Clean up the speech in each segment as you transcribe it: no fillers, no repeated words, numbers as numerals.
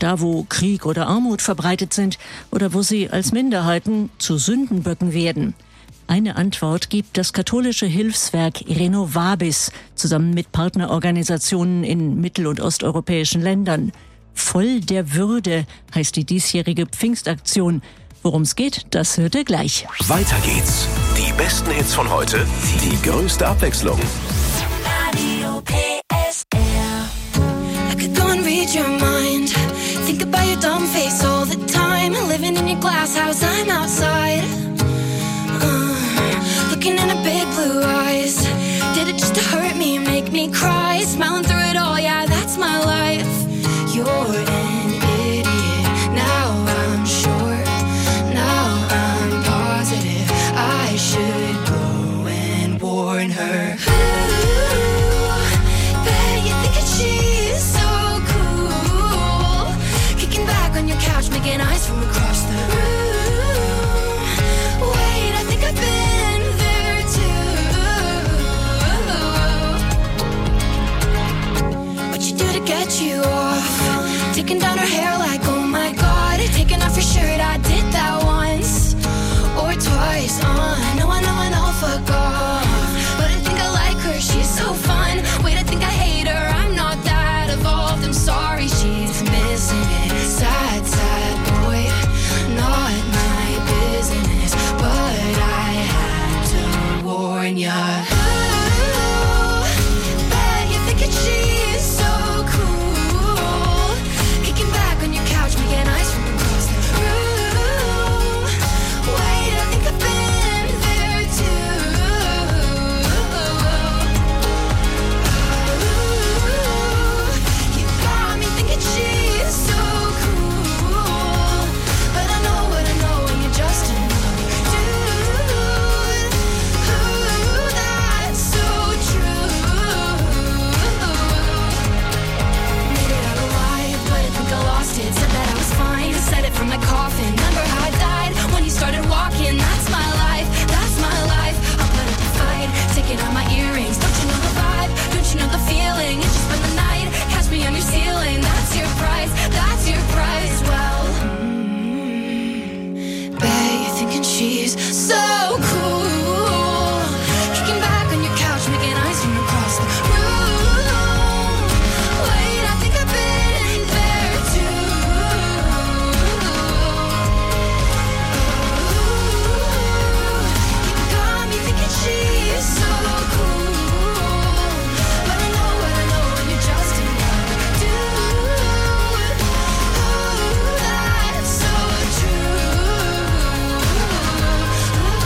da wo Krieg oder Armut verbreitet sind oder wo sie als Minderheiten zu Sündenböcken werden. Eine Antwort gibt das katholische Hilfswerk Renovabis zusammen mit Partnerorganisationen in mittel- und osteuropäischen Ländern. Voll der Würde heißt die diesjährige Pfingstaktion. Worum es geht, das hört ihr gleich. Weiter geht's. Die besten Hits von heute, die größte Abwechslung. Radio PSR. I could go and read your mind. Think about your dumb face all the time. Living in your glass house, I'm outside. Looking in her big blue eyes. Did it just to hurt me, make me cry? Smiling through it all, yeah, that's my life. You're an idiot. Now I'm sure. Now I'm positive. I should go and warn her. Ooh, bet you think that she's so cool. Kicking back on your couch, making eyes from across the room. Wait, I think I've been there too. What you do to get you off? Taking down her hair like, oh my god. Taking off your shirt, I did that once or twice. I know, fuck off. But I think I like her, she's so fun. Wait, I think I hate her, I'm not that evolved. I'm sorry, she's missing it. Sad, sad boy, not my business. But I had to warn ya. Ooh, bet you're thinking she's so cool. Kicking back on your couch, making eyes from across the room. Wait, I think I've been there too. Ooh, you got me thinking she's so cool. But I know what I know, and you're just another dude. Ooh, that's so true. Made it out alive, but I think I lost it. Said that I was fine, said it from my coffin. Remember how I died when you started walking? That's my life, that's my life. I'll put up a fight, taking out my earrings. Don't you know the vibe? Don't you know the feeling? It's just spend the night, catch me on your ceiling. That's your price, that's your price. Well, bet you're thinking she's so cool. Kicking back on your couch, making eyes from across the room. Wait, I think I've been there too. You got me thinking she's so cool. But I know what I know, and you're just another dude. Ooh, that's so true.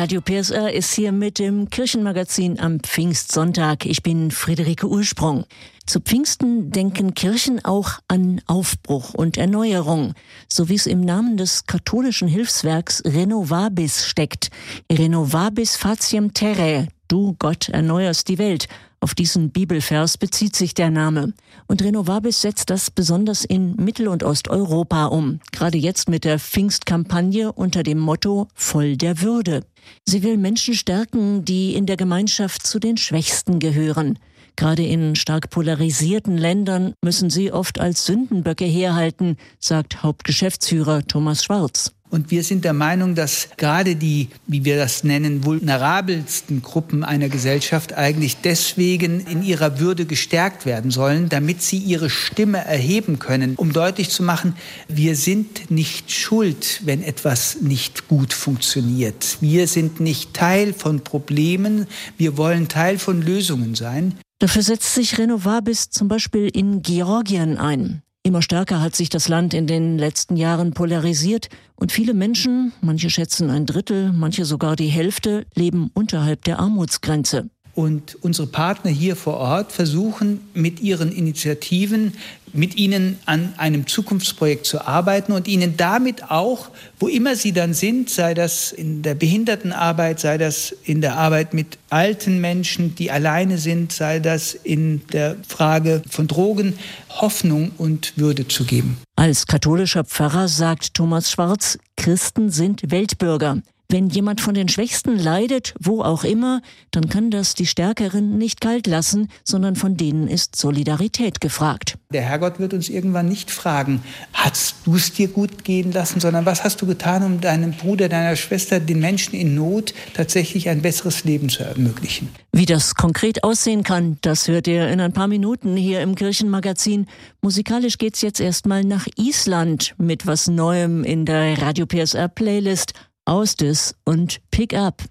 Radio PSR ist hier mit dem Kirchenmagazin am Pfingstsonntag. Ich bin Friederike Ursprung. Zu Pfingsten denken Kirchen auch an Aufbruch und Erneuerung, so wie es im Namen des katholischen Hilfswerks Renovabis steckt. Renovabis faciem terrae, du Gott erneuerst die Welt. Auf diesen Bibelvers bezieht sich der Name. Und Renovabis setzt das besonders in Mittel- und Osteuropa um. Gerade jetzt mit der Pfingstkampagne unter dem Motto Voll der Würde. Sie will Menschen stärken, die in der Gemeinschaft zu den Schwächsten gehören. Gerade in stark polarisierten Ländern müssen sie oft als Sündenböcke herhalten, sagt Hauptgeschäftsführer Thomas Schwarz. Und wir sind der Meinung, dass gerade die, wie wir das nennen, vulnerabelsten Gruppen einer Gesellschaft eigentlich deswegen in ihrer Würde gestärkt werden sollen, damit sie ihre Stimme erheben können, um deutlich zu machen, wir sind nicht schuld, wenn etwas nicht gut funktioniert. Wir sind nicht Teil von Problemen, wir wollen Teil von Lösungen sein. Dafür setzt sich Renovabis zum Beispiel in Georgien ein. Immer stärker hat sich das Land in den letzten Jahren polarisiert und viele Menschen, manche schätzen 1/3, manche sogar die Hälfte, leben unterhalb der Armutsgrenze. Und unsere Partner hier vor Ort versuchen mit ihren Initiativen, mit ihnen an einem Zukunftsprojekt zu arbeiten und ihnen damit auch, wo immer sie dann sind, sei das in der Behindertenarbeit, sei das in der Arbeit mit alten Menschen, die alleine sind, sei das in der Frage von Drogen, Hoffnung und Würde zu geben. Als katholischer Pfarrer sagt Thomas Schwarz, Christen sind Weltbürger. Wenn jemand von den Schwächsten leidet, wo auch immer, dann kann das die Stärkeren nicht kalt lassen, sondern von denen ist Solidarität gefragt. Der Herrgott wird uns irgendwann nicht fragen, hast du es dir gut gehen lassen, sondern was hast du getan, um deinem Bruder, deiner Schwester, den Menschen in Not tatsächlich ein besseres Leben zu ermöglichen. Wie das konkret aussehen kann, das hört ihr in ein paar Minuten hier im Kirchenmagazin. Musikalisch geht's jetzt erstmal nach Island mit was Neuem in der Radio PSR Playlist. Austis und Pick Up.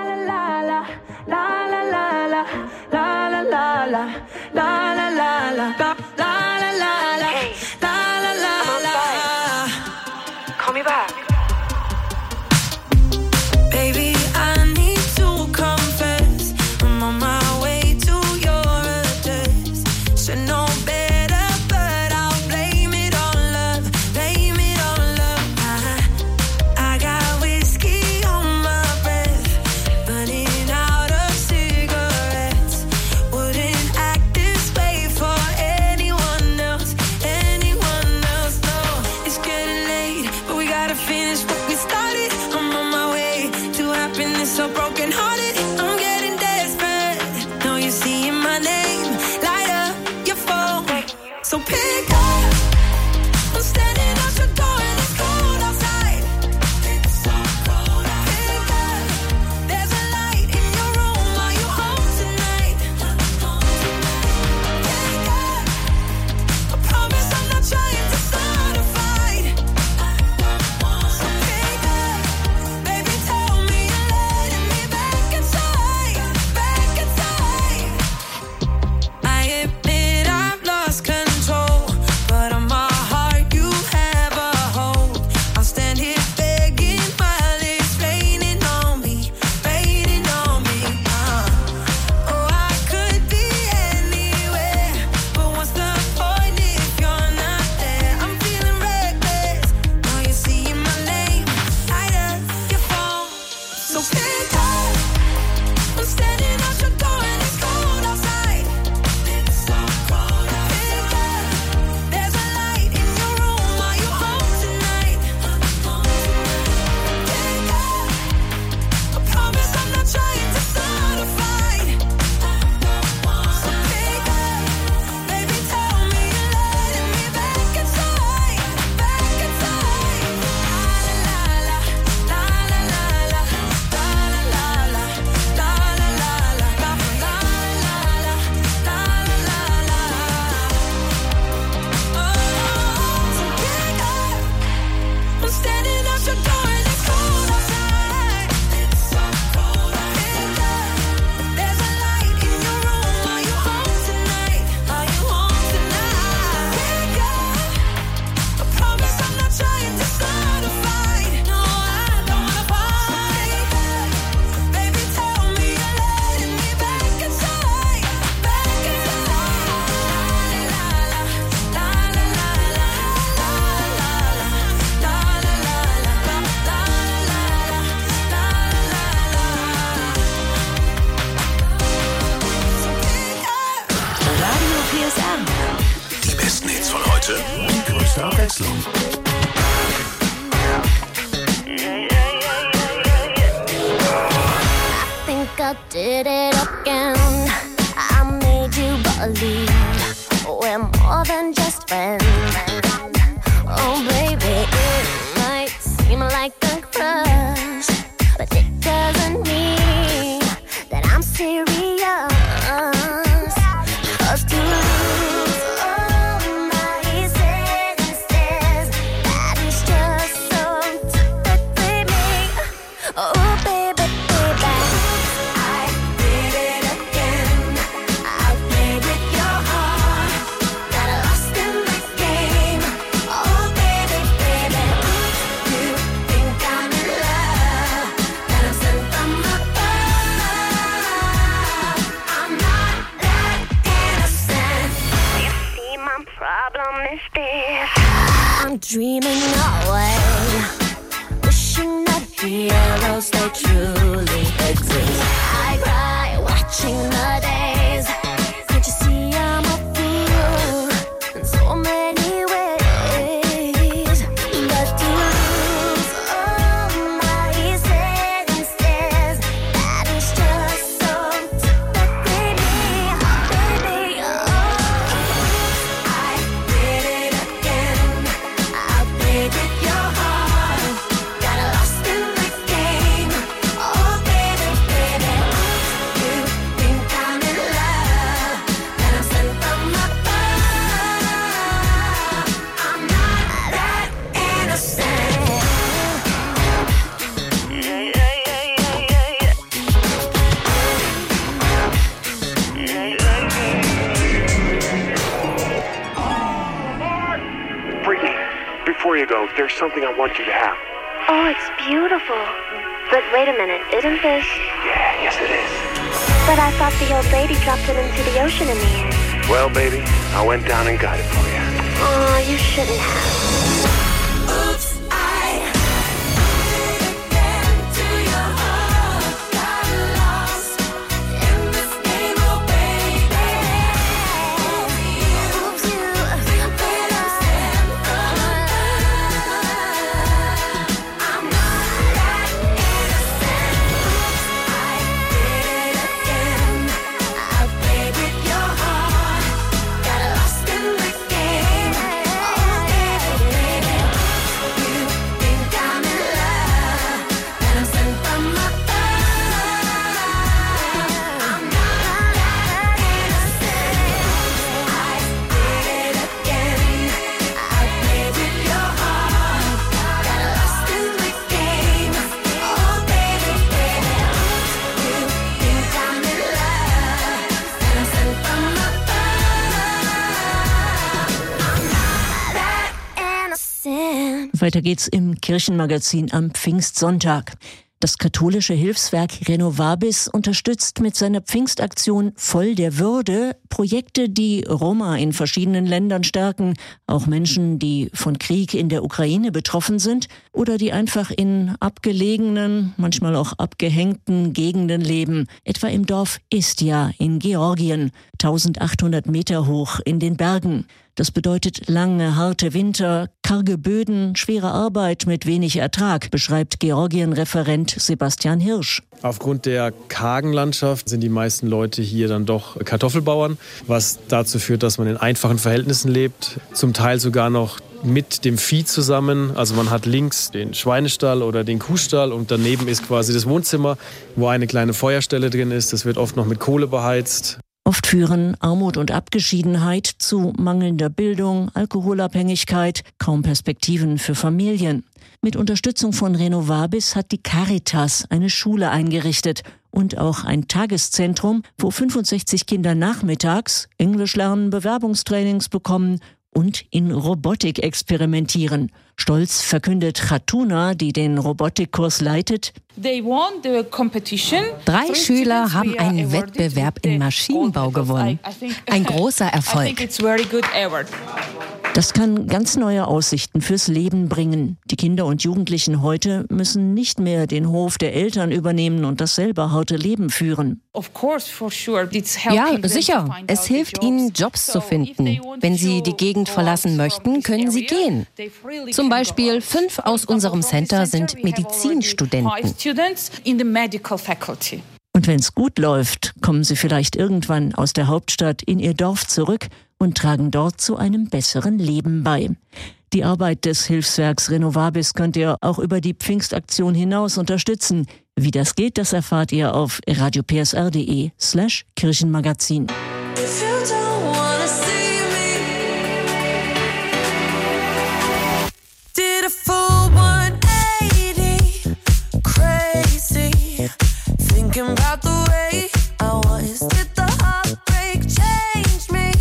Call me back. Baby, I need to confess, I'm on my way to your address. Should know better, but I'll blame it on love, blame it on love. I got whiskey on my breath, burning out of cigarettes. Wouldn't act this way for anyone. Gute Abwechslung. I did it again. I made you believe we're more than just friends. Oh baby, it might seem like a crush, but it doesn't mean that I'm serious. 'Cause to lose all my senses, that is just so typically me. Oh baby, baby, I did it again. I played with your heart, got lost in the game. Oh baby, baby, you think I'm in love, that I'm sent from above. I'm not that innocent. You see, my problem is this: I'm dreaming away, wishing that heroes they truly exist. I cry watching the days. Can't you see I'm a fool in so many ways? But to lose all my senses, that is just so typically me, baby. Oh, I did it again. I played with your heart, got lost in the game. Oh baby, baby, you think I'm in love, that I'm sent from above. I'm not that innocent. Brittany, before you go, there's something I want you to have. Oh, it's beautiful. But wait a minute, isn't this? Yeah, yes it is. But I thought the old lady dropped it into the ocean in the end. Well, baby, I went down and got it for you. Oh, you shouldn't have. Oops, I did it again to your heart. Got lost in this game, oh baby. Oops, you think I'm sent from above. I'm not that innocent. Oops, I did it again. I played with your heart, got lost in the game. Oh baby, baby, you think I'm in love, that I'm sent from above. I'm not that innocent. I did it again. I played with your heart, got lost in the game. Oh baby, baby, you think I'm in love, that I'm sent from above. I'm not that innocent. Weiter geht's im Kirchenmagazin am Pfingstsonntag. Das katholische Hilfswerk Renovabis unterstützt mit seiner Pfingstaktion Voll der Würde Projekte, die Roma in verschiedenen Ländern stärken, auch Menschen, die von Krieg in der Ukraine betroffen sind oder die einfach in abgelegenen, manchmal auch abgehängten Gegenden leben, etwa im Dorf Istia in Georgien, 1800 Meter hoch in den Bergen. Das bedeutet lange, harte Winter, karge Böden, schwere Arbeit mit wenig Ertrag, beschreibt Georgien-Referent Sebastian Hirsch. Aufgrund der kargen Landschaft sind die meisten Leute hier dann doch Kartoffelbauern, was dazu führt, dass man in einfachen Verhältnissen lebt, zum Teil sogar noch mit dem Vieh zusammen. Also man hat links den Schweinestall oder den Kuhstall und daneben ist quasi das Wohnzimmer, wo eine kleine Feuerstelle drin ist. Das wird oft noch mit Kohle beheizt. Oft führen Armut und Abgeschiedenheit zu mangelnder Bildung, Alkoholabhängigkeit, kaum Perspektiven für Familien. Mit Unterstützung von Renovabis hat die Caritas eine Schule eingerichtet und auch ein Tageszentrum, wo 65 Kinder nachmittags Englisch lernen, Bewerbungstrainings bekommen und in Robotik experimentieren. Stolz verkündet Khatuna, die den Robotikkurs leitet: 3 Schüler haben einen Wettbewerb in Maschinenbau gewonnen. Ein großer Erfolg. Das kann ganz neue Aussichten fürs Leben bringen. Die Kinder und Jugendlichen heute müssen nicht mehr den Hof der Eltern übernehmen und das selber harte Leben führen. Ja, sicher. Es hilft ihnen, Jobs zu finden. Wenn sie die Gegend verlassen möchten, können sie gehen. Zum Beispiel 5 aus unserem Center sind Medizinstudenten. Und wenn es gut läuft, kommen sie vielleicht irgendwann aus der Hauptstadt in ihr Dorf zurück und tragen dort zu einem besseren Leben bei. Die Arbeit des Hilfswerks Renovabis könnt ihr auch über die Pfingstaktion hinaus unterstützen. Wie das geht, das erfahrt ihr auf radiopsr.de/Kirchenmagazin. About the way I was, did the heartbreak change me?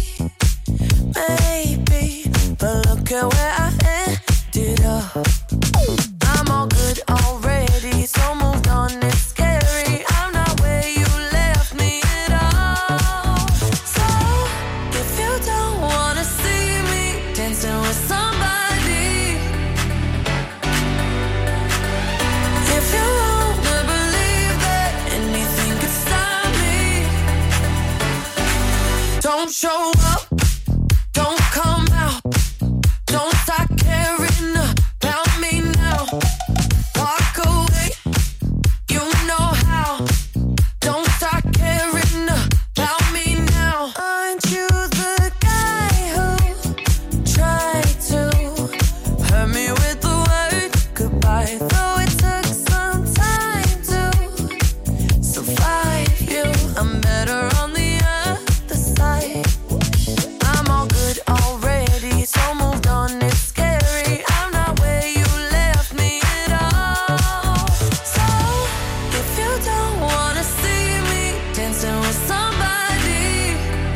Maybe, but look at where I ended up. I'm all good already, so moved on, it's scary. I'm not where you left me at all. So, if you don't wanna see me dancing with somebody, if you wanna believe that anything could stop me, don't show up, don't come out, don't start caring about me now. Walk away, you know how. Don't start caring about me now. Aren't you the guy who tried to hurt me with the word goodbye? Though it took some time to survive you, I'm better on the other side. I'm all good already, so moved on, it's scary. I'm not where you left me at all. So, if you don't wanna see me dancing with somebody,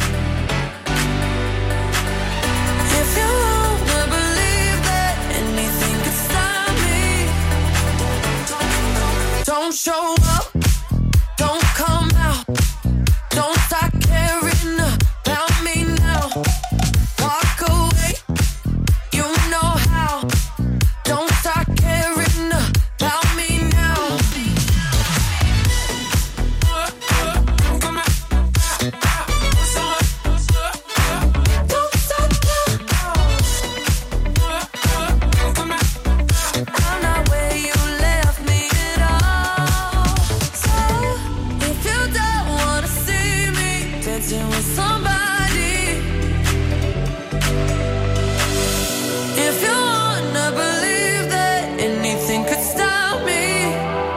if you wanna believe that anything could stop me, don't show up, don't come out, don't start caring about me now. Walk away, you know how. Don't start caring about me now. Don't stop now. I'm not where you left me at all. So, if you don't wanna see me dancing with somebody, if you wanna believe that anything could stop me,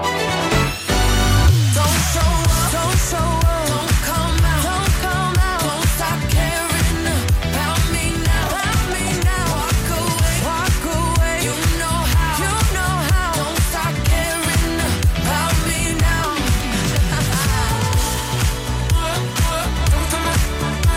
don't show up, don't come out, don't stop caring about me now, walk away, you know how, don't stop caring about me now.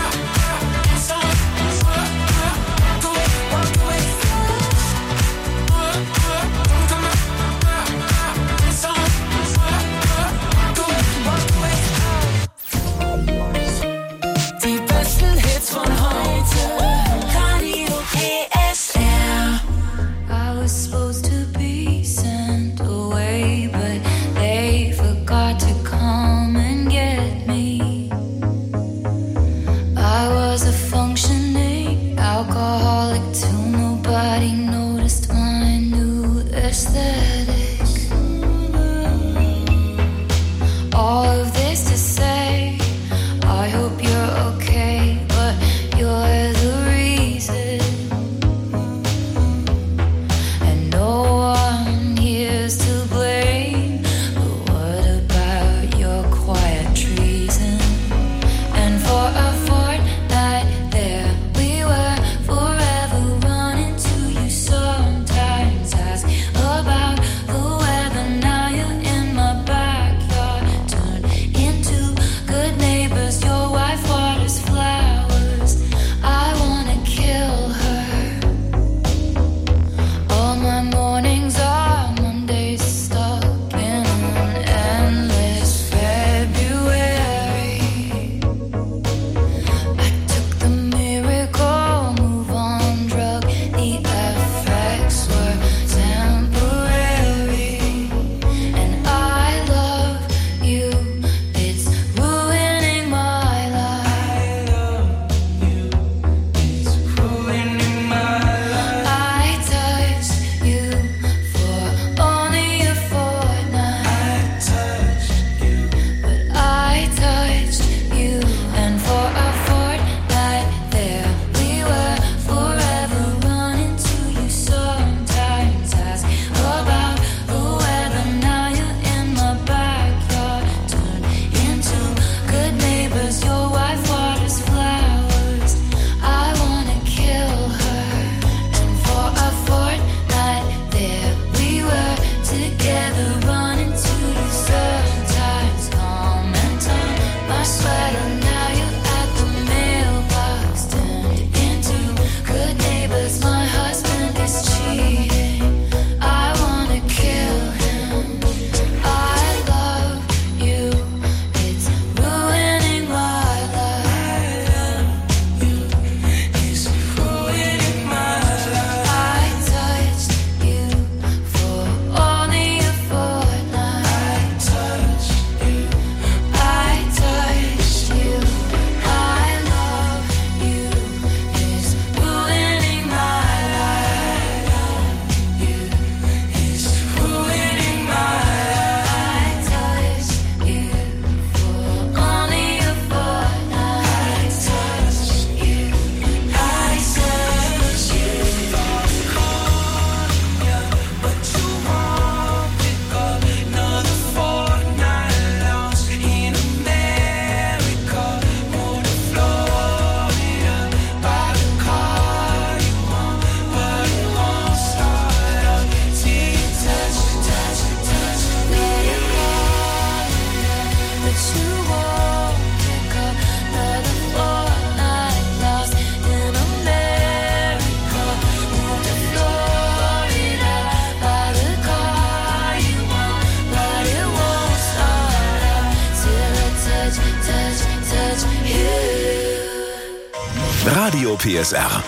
Radio PSR.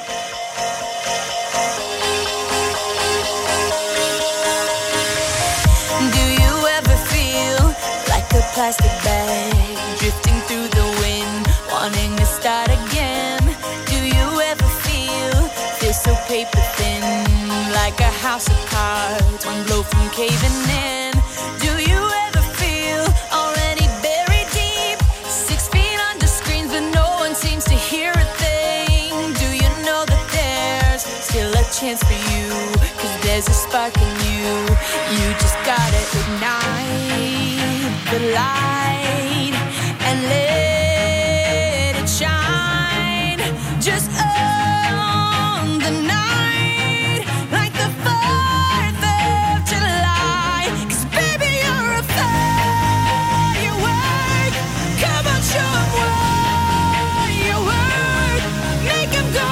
Plastic bag drifting through the wind, wanting to start again. Do you ever feel so paper thin, like a house of cards, one blow from caving in? Do you ever feel already buried deep, 6 feet under screens, but no one seems to hear a thing? Do you know that there's still a chance for you, 'cause there's a spark in you, you just gotta ignite the light and let it shine just on the night, like the 4th of July. 'Cause baby, you're a firework. Come on, show 'em what you work. Make 'em go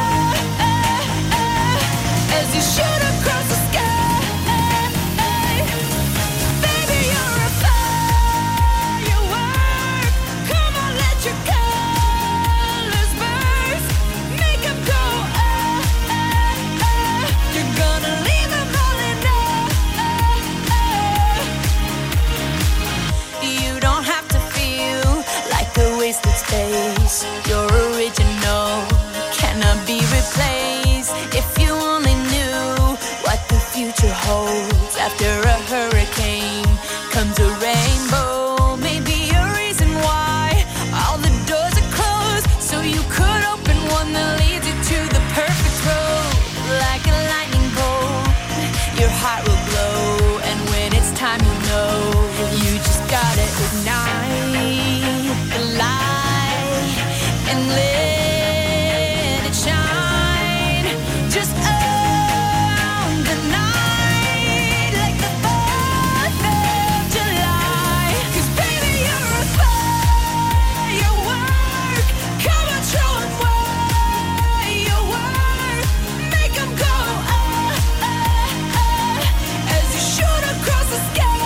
as you shoot across the sky. Space, your original cannot be replaced. If you only knew what the future holds, after a hurricane comes a rainbow. Maybe a reason why all the doors are closed, so you could open one that leads you to the perfect road. Like a lightning bolt, your heart will glow, and when it's time, you know you just gotta ignite the light and let it shine just on the night, like the 4th of July. 'Cause baby, you're a firework. Come on, show 'em what you work. Make 'em go as you shoot across the sky.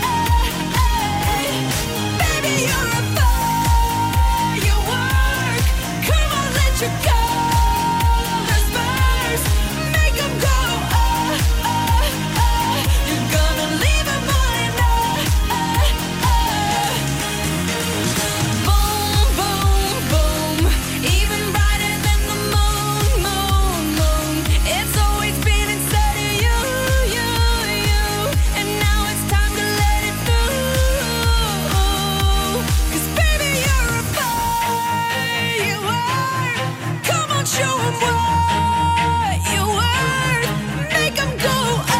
Baby, you're a firework. Come on, let your colors burst. Make 'em go you're gonna leave 'em all in boom, boom, boom. Even brighter than the moon, moon, moon. It's always been inside of you, you, you. And now it's time to let it through. 'Cause baby, you're a firework. Come on, show 'em what you worth. Make 'em go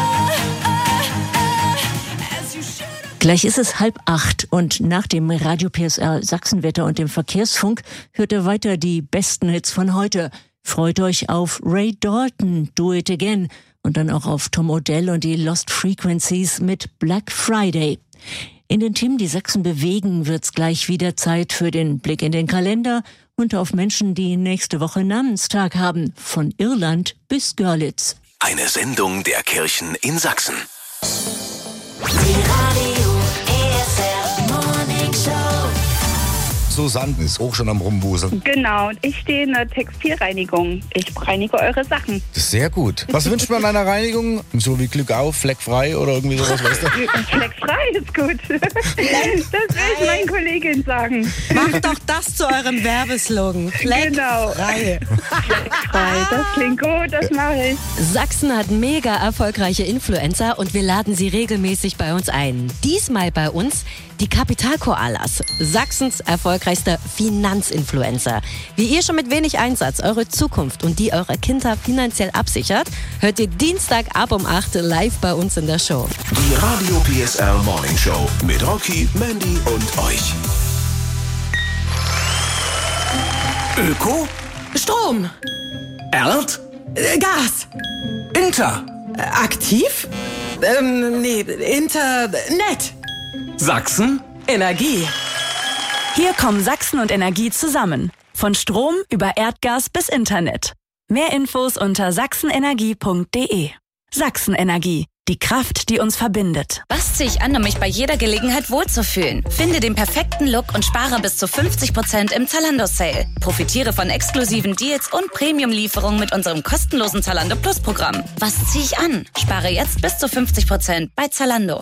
as you should. Gleich ist es 7:30 und nach dem Radio PSR Sachsenwetter und dem Verkehrsfunk hört ihr weiter die besten Hits von heute. Freut euch auf Ray Dalton, Do It Again und dann auch auf Tom Odell und die Lost Frequencies mit Black Friday. In den Themen, die Sachsen bewegen, wird's gleich wieder Zeit für den Blick in den Kalender und auf Menschen, die nächste Woche Namenstag haben, von Irland bis Görlitz. Eine Sendung der Kirchen in Sachsen. Die Radio PSR Morning Show. Susanne ist auch schon am Rumwuseln. Genau, ich stehe in der Textilreinigung. Ich reinige eure Sachen. Das ist sehr gut. Was wünscht man einer Reinigung? So wie Glück auf, fleckfrei oder irgendwie sowas, weißt du? Fleckfrei ist gut. Das will ich meinen Kolleginnen sagen. Macht doch das zu eurem Werbeslogan. Genau. Fleckfrei. Fleckfrei, das klingt gut, das mache ich. Sachsen hat mega erfolgreiche Influencer und wir laden sie regelmäßig bei uns ein. Diesmal bei uns die Kapitalkoalas, Sachsens erfolgreichster Finanzinfluencer. Wie ihr schon mit wenig Einsatz eure Zukunft und die eurer Kinder finanziell absichert, hört ihr Dienstag ab um 8 live bei uns in der Show. Die Radio PSR Morning Show mit Rocky, Mandy und euch. Öko? Strom. Erd? Gas. Inter? Aktiv? Nee, Internet. Sachsen? Energie. Hier kommen Sachsen und Energie zusammen. Von Strom über Erdgas bis Internet. Mehr Infos unter sachsenenergie.de. Sachsen Energie. Die Kraft, die uns verbindet. Was ziehe ich an, um mich bei jeder Gelegenheit wohlzufühlen? Finde den perfekten Look und spare bis zu 50% im Zalando-Sale. Profitiere von exklusiven Deals und Premium-Lieferungen mit unserem kostenlosen Zalando Plus-Programm. Was ziehe ich an? Spare jetzt bis zu 50% bei Zalando.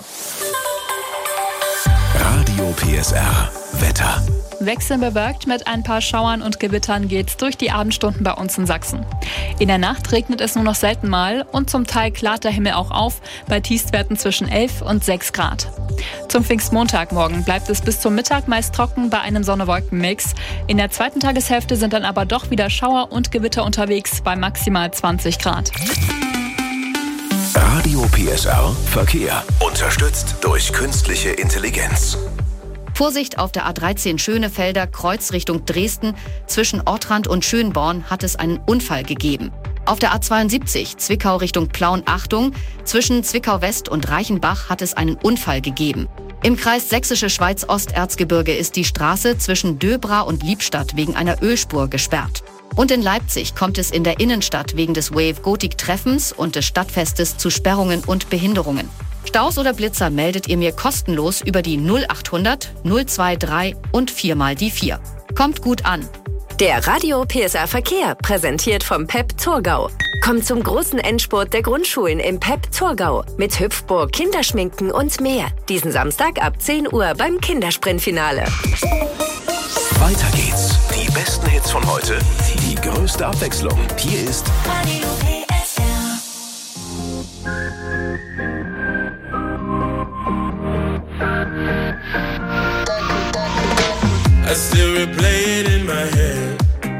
Radio PSR Wetter. Wechselbewölkt mit ein paar Schauern und Gewittern geht's durch die Abendstunden bei uns in Sachsen. In der Nacht regnet es nur noch selten mal und zum Teil klart der Himmel auch auf, bei Tiefstwerten zwischen 11 und 6 Grad. Zum Pfingstmontagmorgen bleibt es bis zum Mittag meist trocken bei einem Sonne-Wolken-Mix. In der zweiten Tageshälfte sind dann aber doch wieder Schauer und Gewitter unterwegs bei maximal 20 Grad. Radio PSR Verkehr. Unterstützt durch künstliche Intelligenz. Vorsicht auf der A13 Schönefelder, Kreuz Richtung Dresden. Zwischen Ortrand und Schönborn hat es einen Unfall gegeben. Auf der A72 Zwickau Richtung Plauen Achtung. Zwischen Zwickau West und Reichenbach hat es einen Unfall gegeben. Im Kreis Sächsische Schweiz-Osterzgebirge ist die Straße zwischen Döbra und Liebstadt wegen einer Ölspur gesperrt. Und in Leipzig kommt es in der Innenstadt wegen des Wave Gothic Treffens und des Stadtfestes zu Sperrungen und Behinderungen. Staus oder Blitzer meldet ihr mir kostenlos über die 0800 023 und 4x4. Kommt gut an. Der Radio PSR Verkehr, präsentiert vom PEP Thurgau. Kommt zum großen Endspurt der Grundschulen im PEP Thurgau mit Hüpfburg, Kinderschminken und mehr. Diesen Samstag ab 10 Uhr beim Kindersprintfinale. Weiter geht's. Die besten Hits von heute, die größte Abwechslung. Hier ist Radio PSR. I still replay it in my head.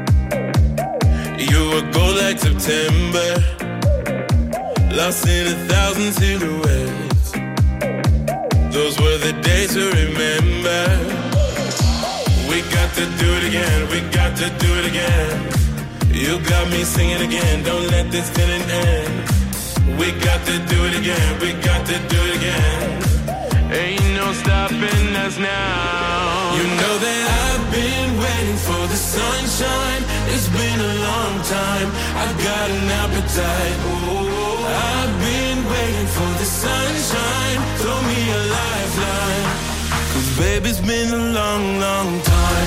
You were gold like September, lost in 1,000 silhouettes. Those were the days to remember. We got to do it again, we got to do it again. You got me singing again, don't let this feeling end. We got to do it again, we got to do it again. Ain't no stopping us now. You know that I've been waiting for the sunshine. It's been a long time. I've got an appetite. Oh, I've been waiting for the sunshine. Throw me a lifeline. 'Cause baby, it's been a long, long time.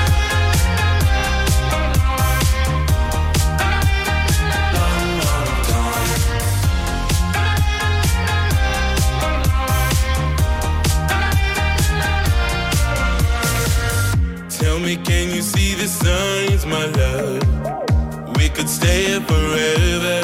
Tell me, can you see the signs, my love? We could stay here forever,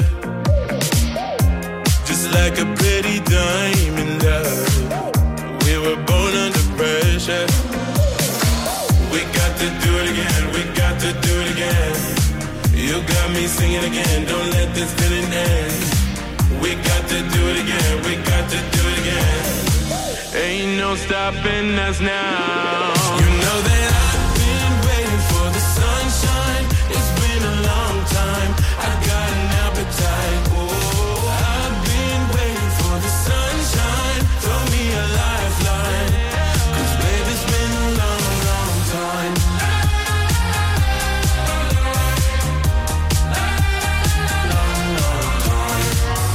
just like a pretty diamond, love. We were born under pressure. We got to do it again, we got to do it again. You got me singing again, don't let this feeling end. We got to do it again, we got to do it again. Ain't no stopping us now. You know that for the sunshine, it's been a long time. I've got an appetite. Oh, I've been waiting for the sunshine. Throw me a lifeline. 'Cause baby, it's been a long, long time. Long, long time.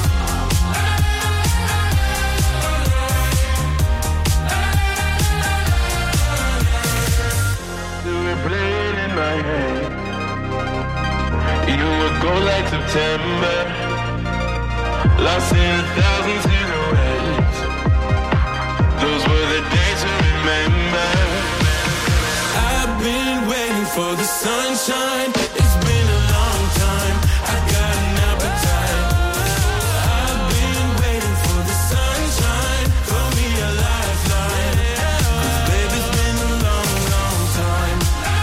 Do we play it in my head? You would go like September, lost in 1,000 silhouettes. Those were the days to remember. I've been waiting for the sunshine. It's been a long time. I've got an appetite. I've been waiting for the sunshine. Throw me a lifeline. 'Cause baby, it's been a long, long time.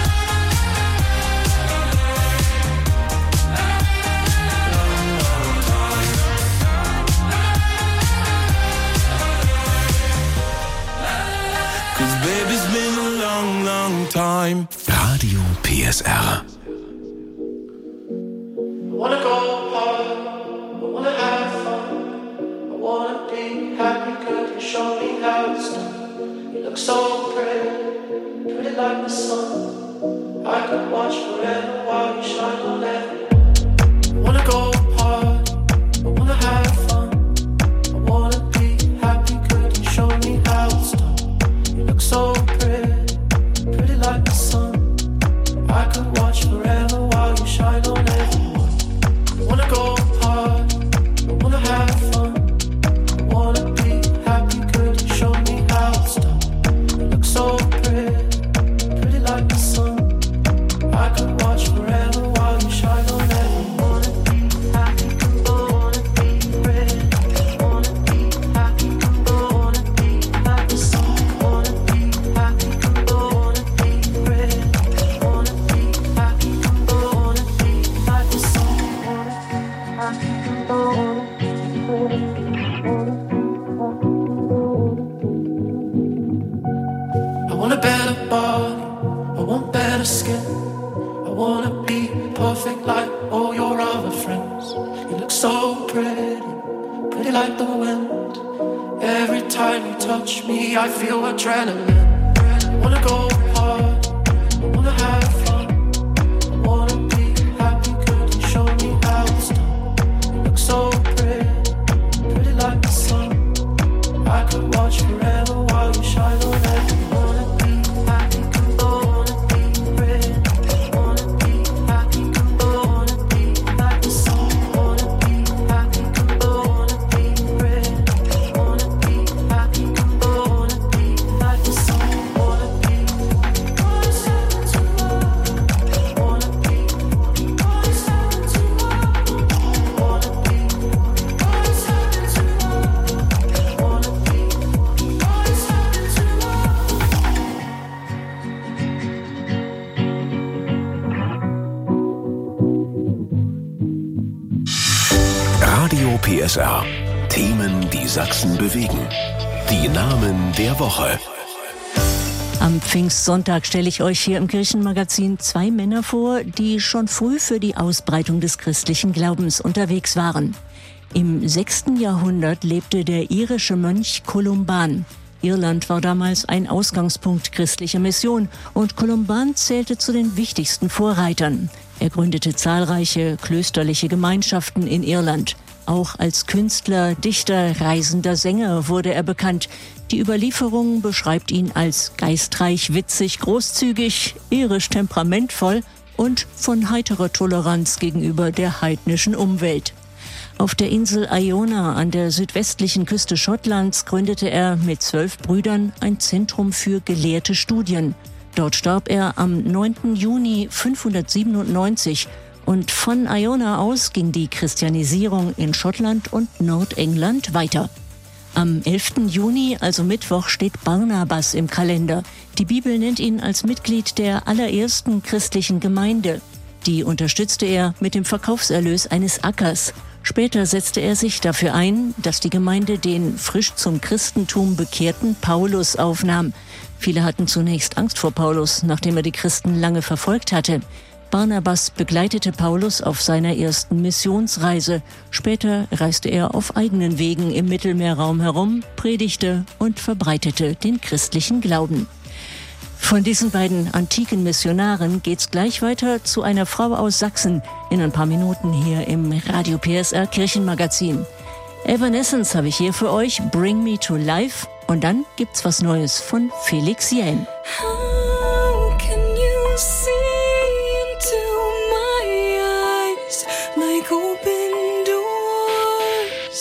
Baby's been a long, long time. Radio PSR. I wanna go hard, I wanna have fun, I wanna be happy, girl, you show me how it's done. You look so pretty, pretty like the sun. I could watch forever while you shine on everyone. I wanna go hard, I wanna have fun, I wanna better skin. I wanna be perfect like all your other friends. You look so pretty, pretty like the wind. Every time you touch me, I feel adrenaline. I wanna go hard, I wanna have fun. I wanna be happy, could you show me how it's done? You look so pretty, pretty like the sun. I could watch forever while you shine on every. Wanna be happy, wanna be pretty. Wanna be happy, wanna be like the sun. Wanna be happy, wanna be pretty. Wanna be happy, wanna be like the sun. Wanna be Radio PSR. Themen, die Sachsen bewegen. Die Namen der Woche. Am Pfingstsonntag stelle ich euch hier im Kirchenmagazin 2 Männer vor, die schon früh für die Ausbreitung des christlichen Glaubens unterwegs waren. Im 6. Jahrhundert lebte der irische Mönch Columban. Irland war damals ein Ausgangspunkt christlicher Mission und Columban zählte zu den wichtigsten Vorreitern. Er gründete zahlreiche klösterliche Gemeinschaften in Irland. Auch als Künstler, Dichter, reisender Sänger wurde er bekannt. Die Überlieferung beschreibt ihn als geistreich, witzig, großzügig, irisch temperamentvoll und von heiterer Toleranz gegenüber der heidnischen Umwelt. Auf der Insel Iona an der südwestlichen Küste Schottlands gründete er mit 12 Brüdern ein Zentrum für gelehrte Studien. Dort starb er am 9. Juni 597 und von Iona aus ging die Christianisierung in Schottland und Nordengland weiter. Am 11. Juni, also Mittwoch, steht Barnabas im Kalender. Die Bibel nennt ihn als Mitglied der allerersten christlichen Gemeinde. Die unterstützte er mit dem Verkaufserlös eines Ackers. Später setzte er sich dafür ein, dass die Gemeinde den frisch zum Christentum bekehrten Paulus aufnahm. Viele hatten zunächst Angst vor Paulus, nachdem er die Christen lange verfolgt hatte. Barnabas begleitete Paulus auf seiner ersten Missionsreise. Später reiste er auf eigenen Wegen im Mittelmeerraum herum, predigte und verbreitete den christlichen Glauben. Von diesen beiden antiken Missionaren geht's gleich weiter zu einer Frau aus Sachsen in ein paar Minuten hier im Radio PSR Kirchenmagazin. Evanescence habe ich hier für euch, Bring Me to Life, und dann gibt's was Neues von Felix Jähn. How can you see into my eyes like open doors?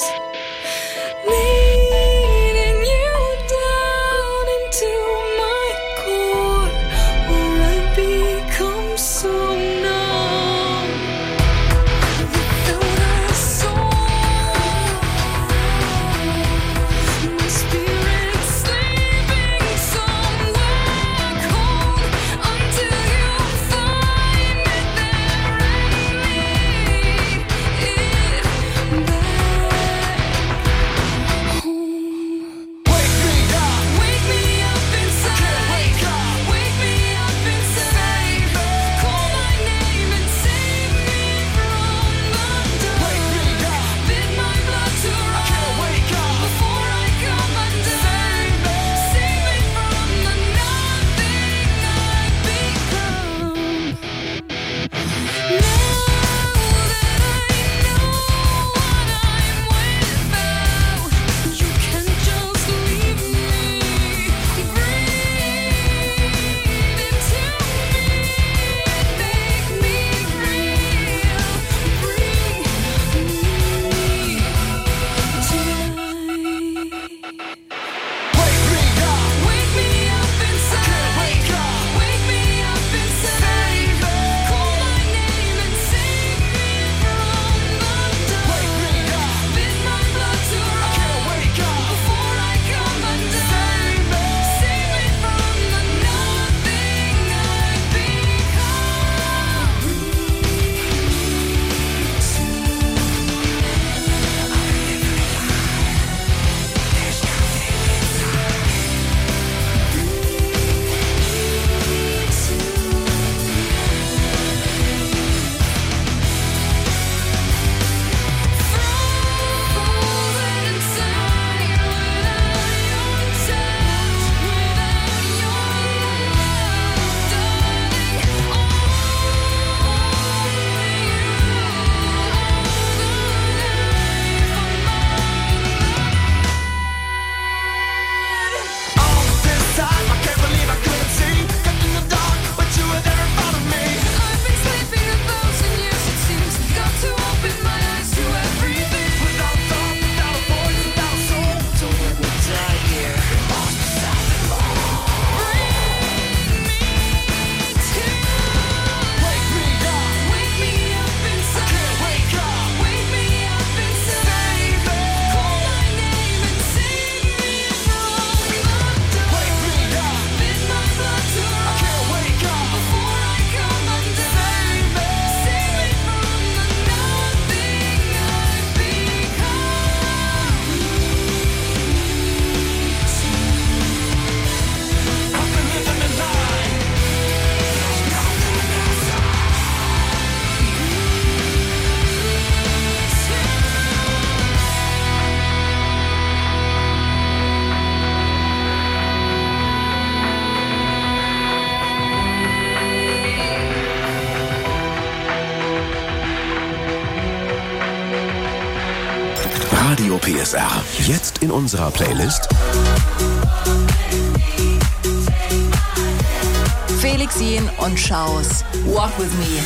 Leading you down into my core where I become so numb without a soul. My spirit sleeping somewhere. Radio PSR. Jetzt in unserer Playlist Felix Jähn und Schaus. Walk with me.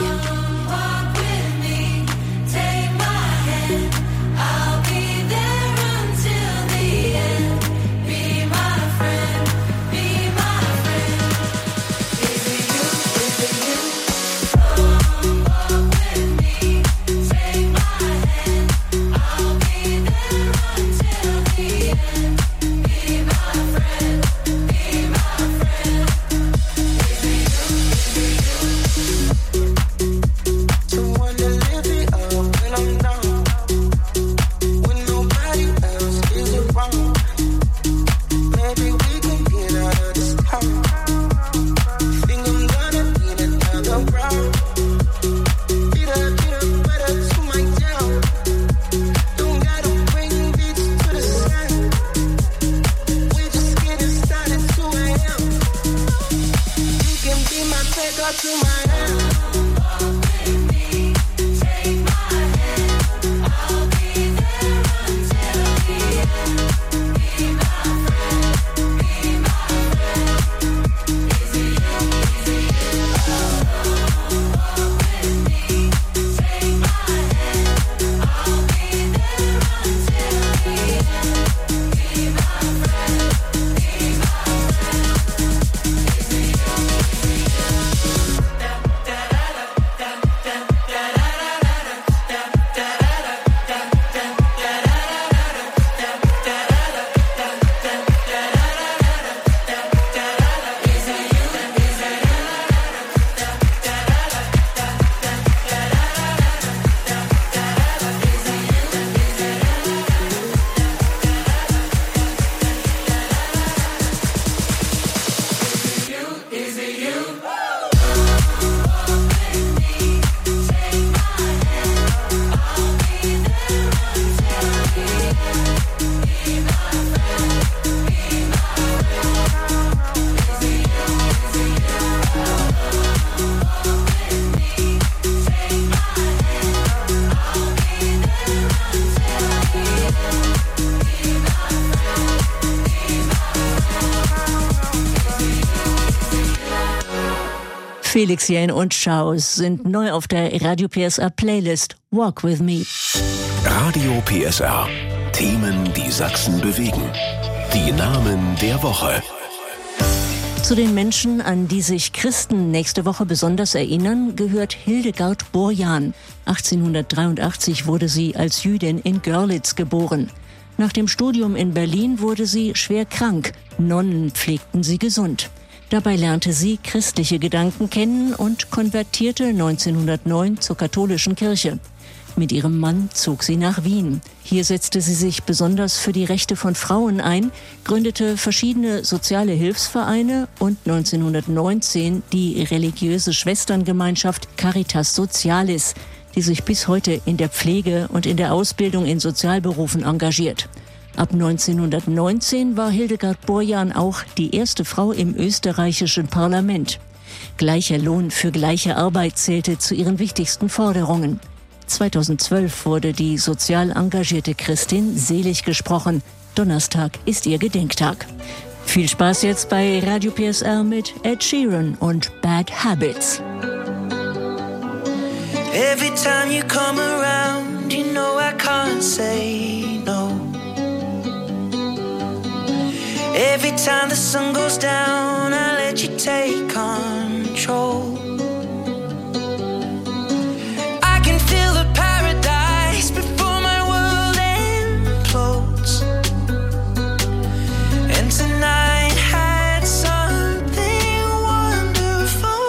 Felix Jähn und Schaus sind neu auf der Radio PSR Playlist Walk with me. Radio PSR. Themen, die Sachsen bewegen. Die Namen der Woche. Zu den Menschen, an die sich Christen nächste Woche besonders erinnern, gehört Hildegard Burjan. 1883 wurde sie als Jüdin in Görlitz geboren. Nach dem Studium in Berlin wurde sie schwer krank. Nonnen pflegten sie gesund. Dabei lernte sie christliche Gedanken kennen und konvertierte 1909 zur katholischen Kirche. Mit ihrem Mann zog sie nach Wien. Hier setzte sie sich besonders für die Rechte von Frauen ein, gründete verschiedene soziale Hilfsvereine und 1919 die religiöse Schwesterngemeinschaft Caritas Socialis, die sich bis heute in der Pflege und in der Ausbildung in Sozialberufen engagiert. Ab 1919 war Hildegard Burjan auch die erste Frau im österreichischen Parlament. Gleicher Lohn für gleiche Arbeit zählte zu ihren wichtigsten Forderungen. 2012 wurde die sozial engagierte Christin selig gesprochen. Donnerstag ist ihr Gedenktag. Viel Spaß jetzt bei Radio PSR mit Ed Sheeran und Bad Habits. Every time you come around, you know I can't say no. Every time the sun goes down, I let you take control. I can feel the paradise before my world implodes. And tonight had something wonderful.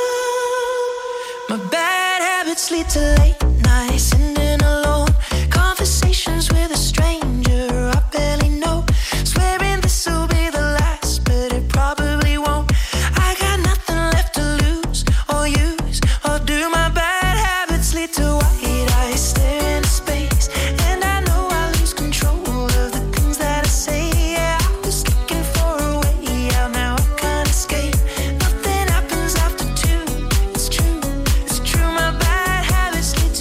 My bad habits lead to late nights, sitting alone. Conversations with a stranger I barely know. Swearing this'll be the last, but it probably won't. I got nothing left to lose or use or do. My bad habits lead to white eyes stare into space, and I know I lose control of the things that I say. Yeah, I was looking for a way out, now I can't escape. Nothing happens after two. It's true, my bad habits lead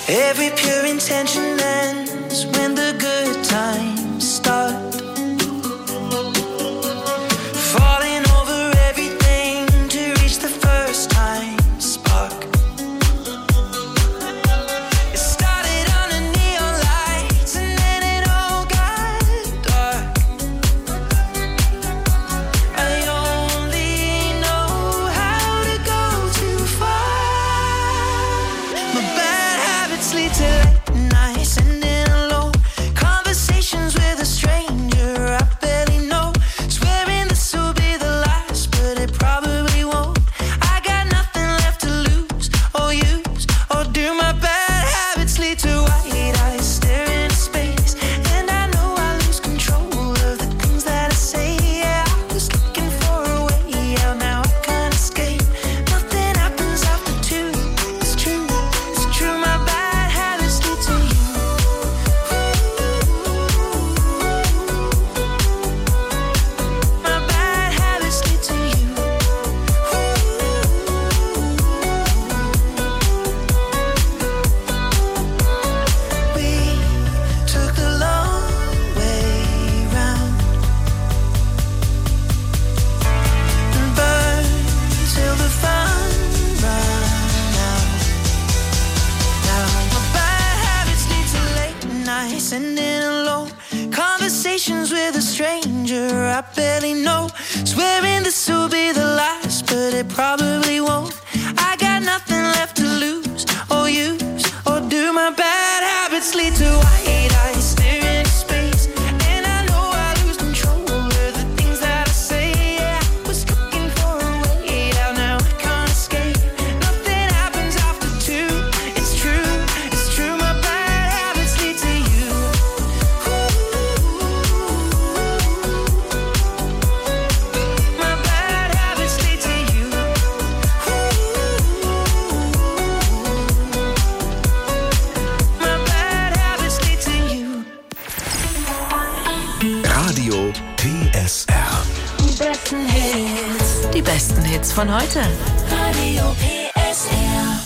Every pure intention ends when the good times start. Falling over everything to reach the first time spark. It started under neon lights and then it all got dark. I only know how to go too far. My bad habits lead to late nights and in alone conversations with a stranger I barely know. Swearing this will be the last, but it probably won't. I got nothing left to lose or use or do. My bad habits lead to white eyes staring into space, and I know I lose control of the things that I say. Yeah, I was looking for a way out, now I can't escape. Nothing happens after two. It's true, it's true. My bad habits lead to you. My bad habits lead to you. We took the long way round and burned till the fun ran out. Now my bad habits lead to late nights and in alone conversations with a stranger I barely know. Swearing this will be the last, but it probably won't. I got nothing left to lose or use or do. My bad habits lead to white eyes staring into space, and I know I lose control of the things that I say. Yeah, I was looking for a way out, now I can't escape. Nothing happens after two. It's true, it's true. My bad habits lead to you. My bad habits lead to you. My bad habits lead to you. Radio PSR. Die besten Hits. Die besten Hits von heute. Radio PSR.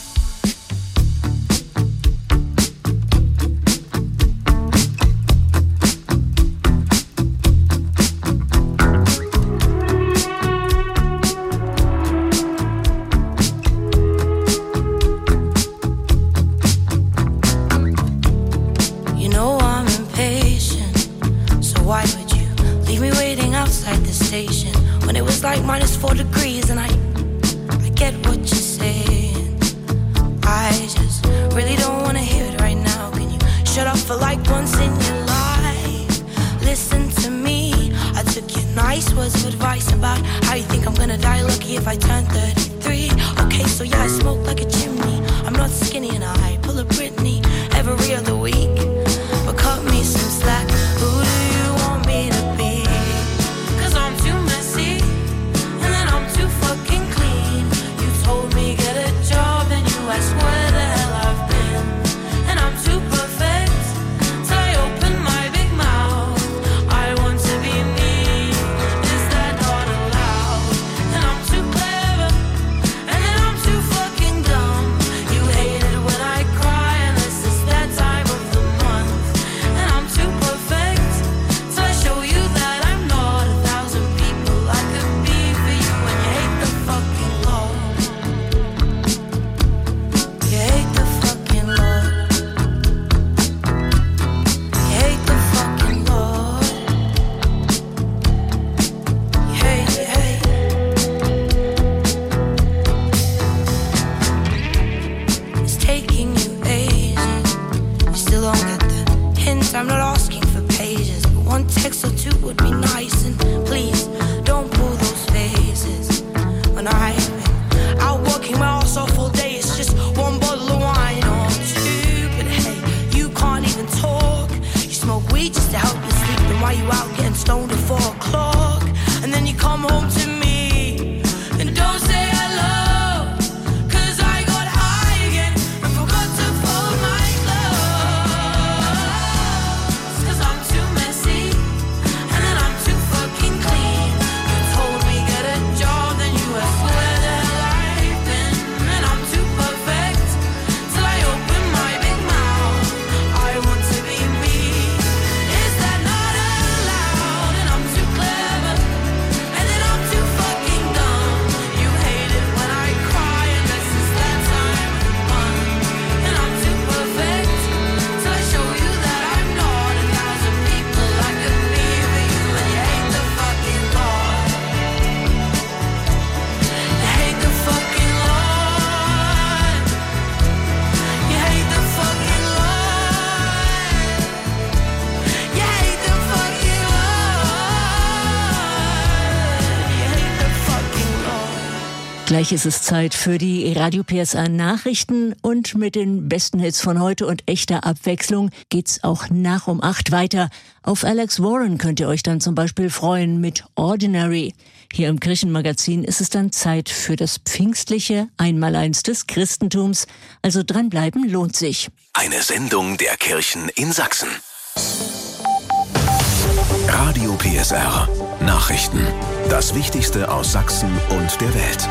You know I'm impatient, so why would you leave me waiting outside the station when it was like -4 degrees? And I get what you're saying. I just really don't wanna hear it right now. Can you shut up for like once in your life? Listen to me. I took your nice words of advice about how you think I'm gonna die lucky if I turn 33. Okay, so yeah, I smoke like a chimney. I'm not skinny and I pull a Britney every other week. But cut me some slack. Who do you want me to be? 'Cause I'm too messy and then I'm too fucking clean. You told me get a job and you asked where the hell I've been. And I'm too perfect till I open my big mouth. I want to be me. Is that not allowed? And I'm too clever and then I'm too fucking dumb. You hate it when I cry unless it's that time of the Gleich ist es Zeit für die Radio PSR Nachrichten und mit den besten Hits von heute und echter Abwechslung geht's auch nach um 8 weiter. Auf Alex Warren könnt ihr euch dann zum Beispiel freuen mit Ordinary. Hier im Kirchenmagazin ist es dann Zeit für das pfingstliche Einmaleins des Christentums. Also dranbleiben lohnt sich. Eine Sendung der Kirchen in Sachsen. Radio PSR Nachrichten. Das Wichtigste aus Sachsen und der Welt.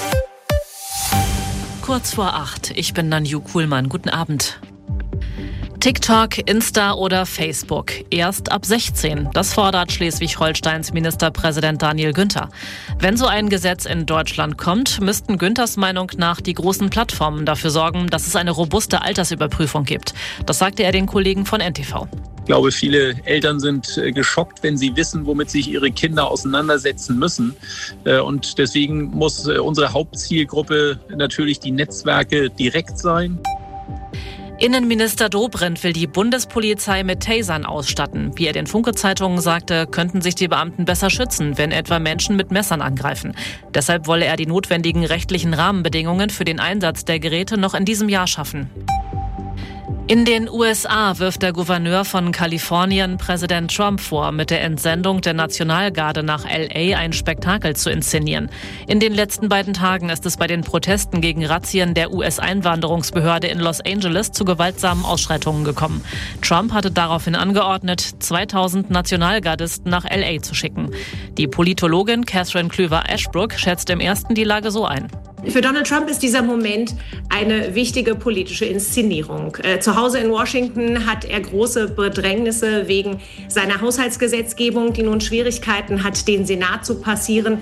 Kurz vor 8. Ich bin Nanju Kuhlmann. Guten Abend. TikTok, Insta oder Facebook. Erst ab 16. Das fordert Schleswig-Holsteins Ministerpräsident Daniel Günther. Wenn so ein Gesetz in Deutschland kommt, müssten Günthers Meinung nach die großen Plattformen dafür sorgen, dass es eine robuste Altersüberprüfung gibt. Das sagte er den Kollegen von NTV. Ich glaube, viele Eltern sind geschockt, wenn sie wissen, womit sich ihre Kinder auseinandersetzen müssen. Und deswegen muss unsere Hauptzielgruppe natürlich die Netzwerke direkt sein. Innenminister Dobrindt will die Bundespolizei mit Tasern ausstatten. Wie er den Funke-Zeitungen sagte, könnten sich die Beamten besser schützen, wenn etwa Menschen mit Messern angreifen. Deshalb wolle er die notwendigen rechtlichen Rahmenbedingungen für den Einsatz der Geräte noch in diesem Jahr schaffen. In den USA wirft der Gouverneur von Kalifornien Präsident Trump vor, mit der Entsendung der Nationalgarde nach L.A. ein Spektakel zu inszenieren. In den letzten beiden Tagen ist es bei den Protesten gegen Razzien der US-Einwanderungsbehörde in Los Angeles zu gewaltsamen Ausschreitungen gekommen. Trump hatte daraufhin angeordnet, 2000 Nationalgardisten nach L.A. zu schicken. Die Politologin Catherine Klüver-Ashbrook schätzt im ersten die Lage so ein. Für Donald Trump ist dieser Moment eine wichtige politische Inszenierung. Zu Hause in Washington hat er große Bedrängnisse wegen seiner Haushaltsgesetzgebung, die nun Schwierigkeiten hat, den Senat zu passieren.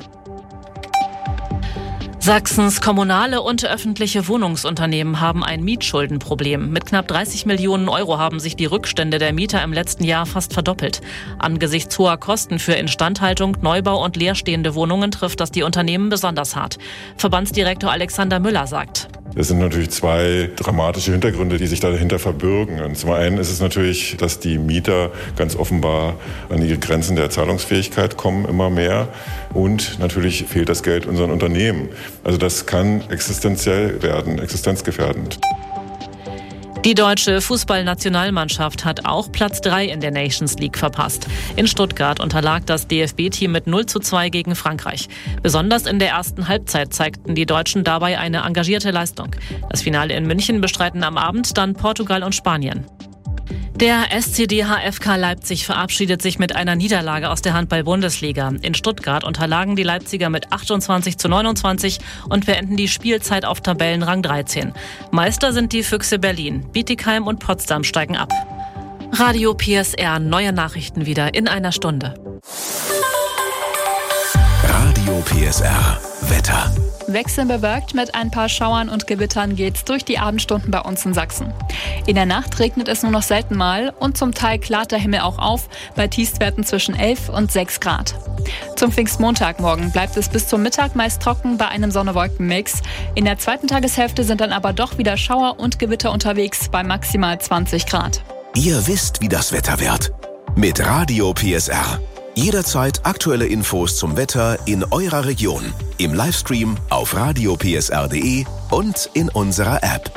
Sachsens kommunale und öffentliche Wohnungsunternehmen haben ein Mietschuldenproblem. Mit knapp 30 Millionen Euro haben sich die Rückstände der Mieter im letzten Jahr fast verdoppelt. Angesichts hoher Kosten für Instandhaltung, Neubau und leerstehende Wohnungen trifft das die Unternehmen besonders hart. Verbandsdirektor Alexander Müller sagt: Es sind natürlich zwei dramatische Hintergründe, die sich dahinter verbirgen. Und zum einen ist es natürlich, dass die Mieter ganz offenbar an ihre Grenzen der Zahlungsfähigkeit kommen, immer mehr. Und natürlich fehlt das Geld unseren Unternehmen. Also das kann existenziell werden, existenzgefährdend. Die deutsche Fußballnationalmannschaft hat auch Platz 3 in der Nations League verpasst. In Stuttgart unterlag das DFB-Team mit 0:2 gegen Frankreich. Besonders in der ersten Halbzeit zeigten die Deutschen dabei eine engagierte Leistung. Das Finale in München bestreiten am Abend dann Portugal und Spanien. Der SCD-HFK Leipzig verabschiedet sich mit einer Niederlage aus der Handball-Bundesliga. In Stuttgart unterlagen die Leipziger mit 28:29 und beenden die Spielzeit auf Tabellenrang 13. Meister sind die Füchse Berlin. Bietigheim und Potsdam steigen ab. Radio PSR, neue Nachrichten wieder in einer Stunde. Radio PSR, Wetter. Wechselnd bewölkt mit ein paar Schauern und Gewittern geht's durch die Abendstunden bei uns in Sachsen. In der Nacht regnet es nur noch selten mal und zum Teil klart der Himmel auch auf, bei Tiefstwerten zwischen 11 und 6 Grad. Zum Pfingstmontagmorgen bleibt es bis zum Mittag meist trocken bei einem Sonne-Wolken-Mix. In der zweiten Tageshälfte sind dann aber doch wieder Schauer und Gewitter unterwegs bei maximal 20 Grad. Ihr wisst, wie das Wetter wird. Mit Radio PSR. Jederzeit aktuelle Infos zum Wetter in eurer Region. Im Livestream auf radiopsr.de und in unserer App.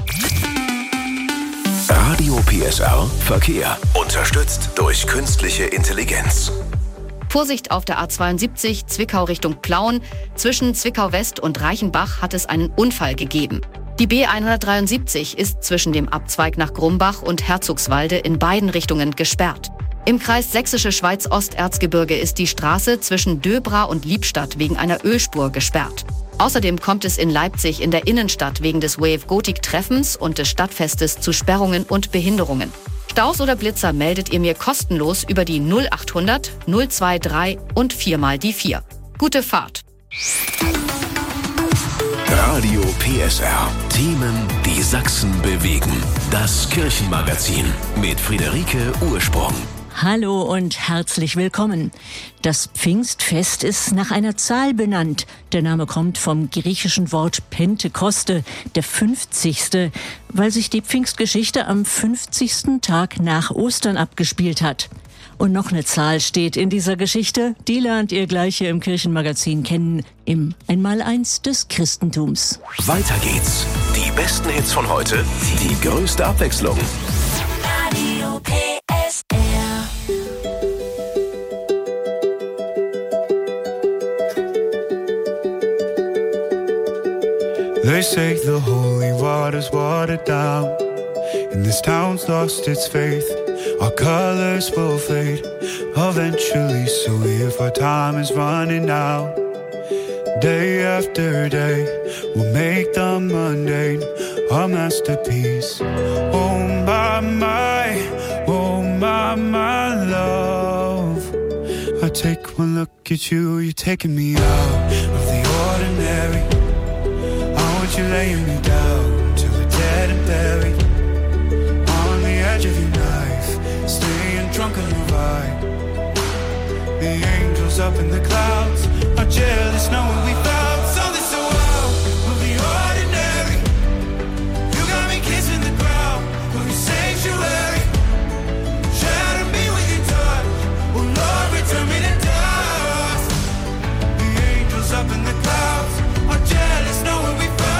Radio PSR Verkehr. Unterstützt durch künstliche Intelligenz. Vorsicht auf der A72 Zwickau Richtung Plauen. Zwischen Zwickau West und Reichenbach hat es einen Unfall gegeben. Die B173 ist zwischen dem Abzweig nach Grumbach und Herzogswalde in beiden Richtungen gesperrt. Im Kreis Sächsische Schweiz-Osterzgebirge ist die Straße zwischen Döbra und Liebstadt wegen einer Ölspur gesperrt. Außerdem kommt es in Leipzig in der Innenstadt wegen des Wave Gothic Treffens und des Stadtfestes zu Sperrungen und Behinderungen. Staus oder Blitzer meldet ihr mir kostenlos über die 0800 023 und 4x4. Gute Fahrt. Radio PSR. Themen, die Sachsen bewegen. Das Kirchenmagazin mit Friederike Ursprung. Hallo und herzlich willkommen. Das Pfingstfest ist nach einer Zahl benannt. Der Name kommt vom griechischen Wort Pentekoste, der 50., weil sich die Pfingstgeschichte am 50. Tag nach Ostern abgespielt hat. Und noch eine Zahl steht in dieser Geschichte. Die lernt ihr gleich hier im Kirchenmagazin kennen, im Einmaleins des Christentums. Weiter geht's. Die besten Hits von heute, die größte Abwechslung. Radio PSR. They say the holy water's watered down, and this town's lost its faith. Our colors will fade eventually, so if our time is running out, day after day, we'll make the mundane a masterpiece. Oh my love, I take one look at you, you're taking me out of the ordinary. You laying me down till we're dead and buried on the edge of your knife, staying drunk on your vibe. The angels up in the clouds are jealous knowing we found something so out of the ordinary. You got me kissing the ground of your sanctuary, shadow me with your touch. Oh Lord, return me to dust. The angels up in the clouds are jealous knowing we found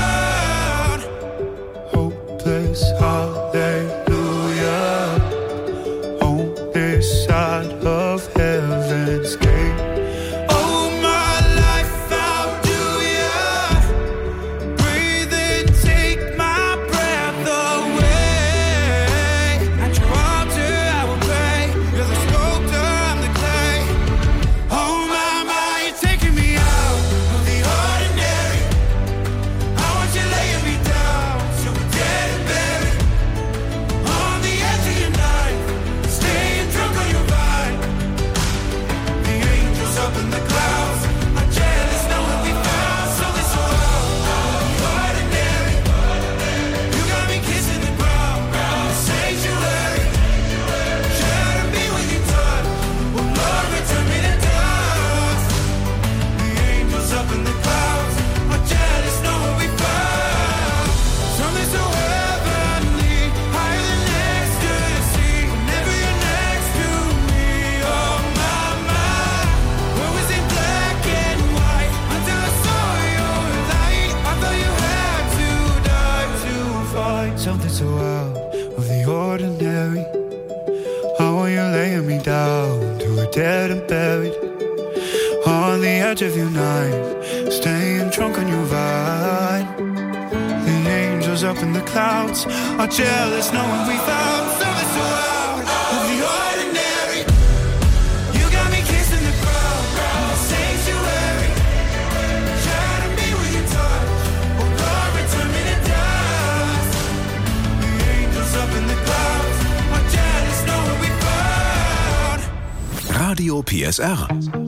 hallelujah on this side of heaven's gate. Oh my life, how do ya breathe and take my breath away? At your altar I will pray. You're the sculptor, I'm the clay. Oh my, you're taking me out of the ordinary. I want you laying me down so we're dead and buried on the edge of your knife, staying drunk on your vine. The angels up in the clouds are jealous knowing we found something so out of the ordinary. You got me kissing the ground in the sanctuary, shadow me with your touch. Oh Lord, return me to dust. The angels up in the clouds are jealous knowing we found something so heavenly, higher than ecstasy. Whenever you're next to me, oh my, where was it black and white until I saw your light? I thought you had to die to find something so out of the ordinary. How are you laying me down to a dead and buried on the edge of your knife, staying drunk on your vine. The angels up in the clouds are jealous knowing we found something so out of the ordinary. You got me kissing the ground in the sanctuary, shadow me with your touch. Oh Lord, return me to dust. The angels up in the clouds are jealous knowing we found. Radio PSR.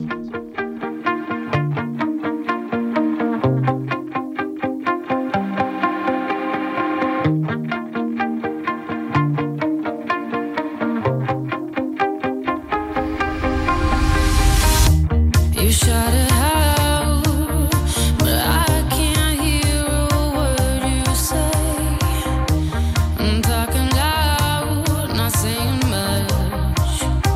You shout it out, but I can't hear a word you say. I'm talking loud, not saying much.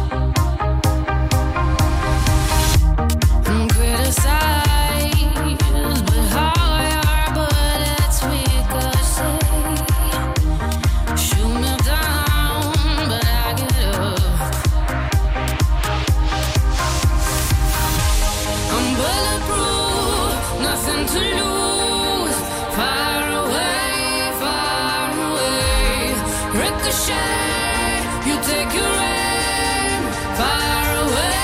I'm criticized, but how are bullets ricochet? Shoot me down, but I get up. I'm bulletproof, nothing to lose. Far away, ricochet. You take your aim. Far away,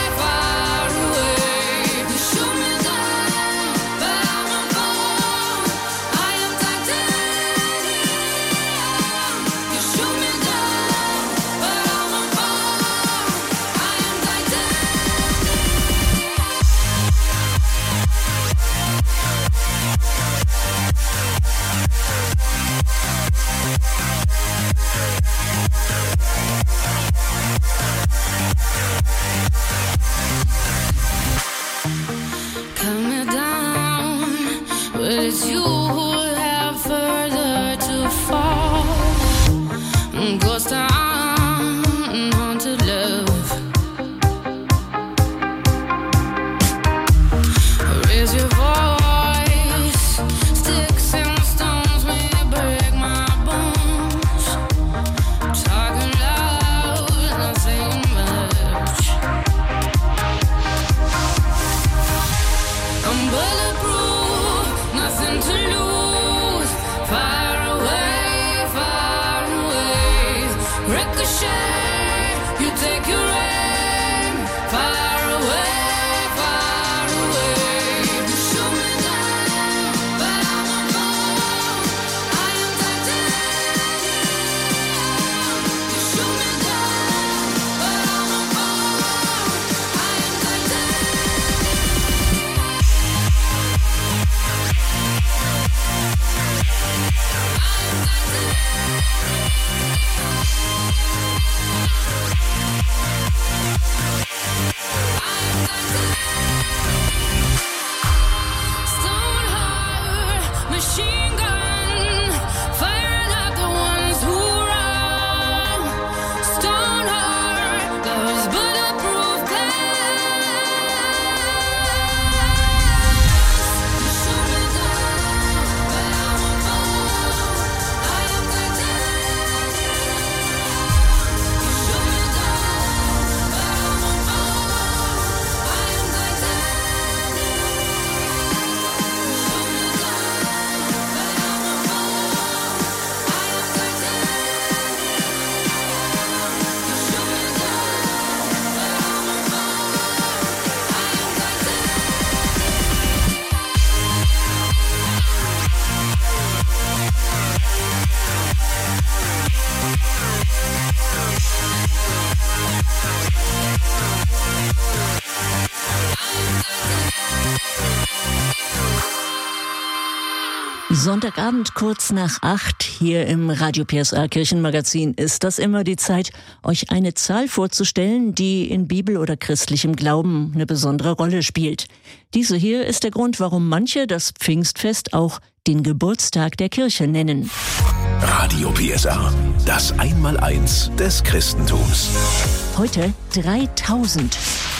you shoot me down, but I won't fall. I am titanium. You shoot me down, but I won't fall. I am cut me down, but it's you who have further to fall. Ghost town, haunted love. Sonntagabend kurz nach 8 hier im Radio PSR Kirchenmagazin ist das immer die Zeit, euch eine Zahl vorzustellen, die in Bibel oder christlichem Glauben eine besondere Rolle spielt. Diese hier ist der Grund, warum manche das Pfingstfest auch den Geburtstag der Kirche nennen. Radio PSR, das Einmaleins des Christentums. Heute 3000.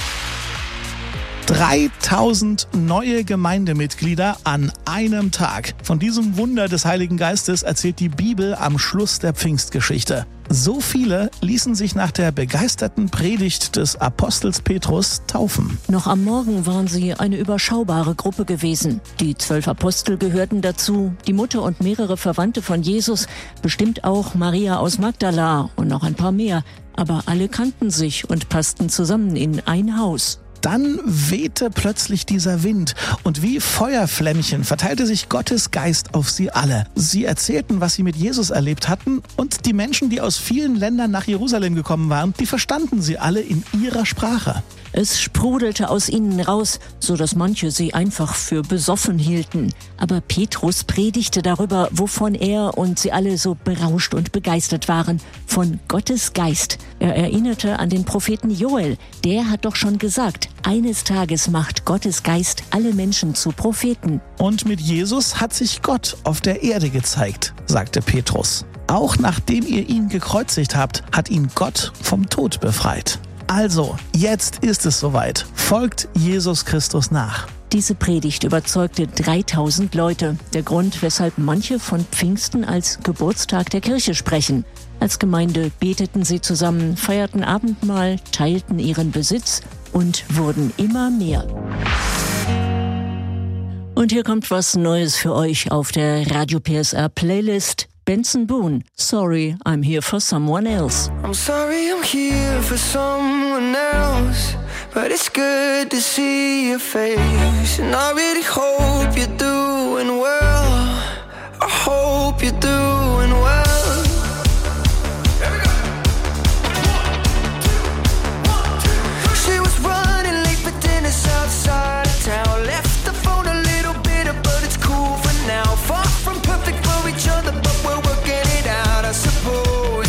3000 neue Gemeindemitglieder an einem Tag. Von diesem Wunder des Heiligen Geistes erzählt die Bibel am Schluss der Pfingstgeschichte. So viele ließen sich nach der begeisterten Predigt des Apostels Petrus taufen. Noch am Morgen waren sie eine überschaubare Gruppe gewesen. Die 12 Apostel gehörten dazu, die Mutter und mehrere Verwandte von Jesus, bestimmt auch Maria aus Magdala und noch ein paar mehr. Aber alle kannten sich und passten zusammen in ein Haus. Dann wehte plötzlich dieser Wind und wie Feuerflämmchen verteilte sich Gottes Geist auf sie alle. Sie erzählten, was sie mit Jesus erlebt hatten und die Menschen, die aus vielen Ländern nach Jerusalem gekommen waren, die verstanden sie alle in ihrer Sprache. Es sprudelte aus ihnen raus, so dass manche sie einfach für besoffen hielten. Aber Petrus predigte darüber, wovon er und sie alle so berauscht und begeistert waren. Von Gottes Geist. Er erinnerte an den Propheten Joel. Der hat doch schon gesagt, eines Tages macht Gottes Geist alle Menschen zu Propheten. Und mit Jesus hat sich Gott auf der Erde gezeigt, sagte Petrus. Auch nachdem ihr ihn gekreuzigt habt, hat ihn Gott vom Tod befreit. Also, jetzt ist es soweit. Folgt Jesus Christus nach. Diese Predigt überzeugte 3000 Leute. Der Grund, weshalb manche von Pfingsten als Geburtstag der Kirche sprechen. Als Gemeinde beteten sie zusammen, feierten Abendmahl, teilten ihren Besitz und wurden immer mehr. Und hier kommt was Neues für euch auf der Radio PSR Playlist. Benson Boone, Sorry, I'm Here for Someone Else. I'm sorry I'm here for someone else, but it's good to see your face. And I really hope you're doing well. I hope you're doing well. She was running late for dinner outside of town. Left the phone a little bitter, but it's cool for now. Far from perfect for each other, but we're working it out, I suppose.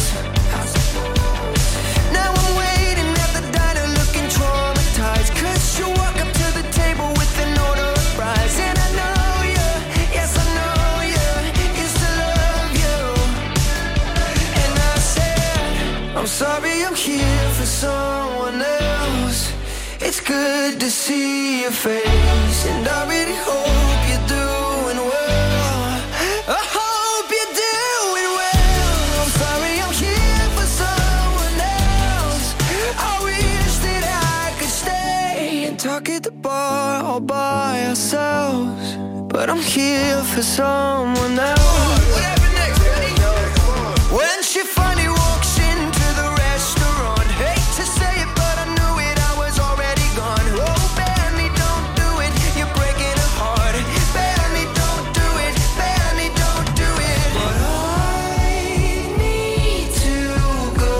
Now I'm waiting at the diner looking traumatized, 'cause she walk up to the table with an order of fries. And I know you, yes I know you, used to love you. And I said, I'm sorry I'm here for someone else. It's good to see your face, and I really hope you're doing well. I hope you're doing well. I'm sorry I'm here for someone else. I wish that I could stay and talk at the bar all by ourselves, but I'm here for someone else. What happened next, Eddie? When she finally walks into the restaurant, hate to say it, but I knew it, I was already gone. Oh, Benny, don't do it, you're breaking her heart. Benny, don't do it, Benny, don't do it. But I need to go.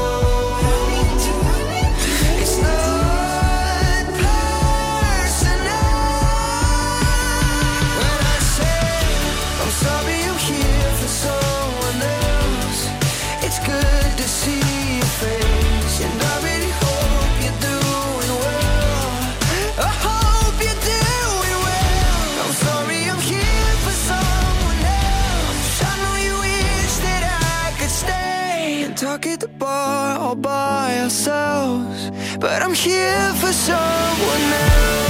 It's not personal. When I say I'm sorry I'm here for someone else, it's good to see your face, and I really hope you're doing well. I hope you're doing well. I'm sorry I'm here for someone else. I know you wish that I could stay and talk at the bar all by ourselves, but I'm here for someone else.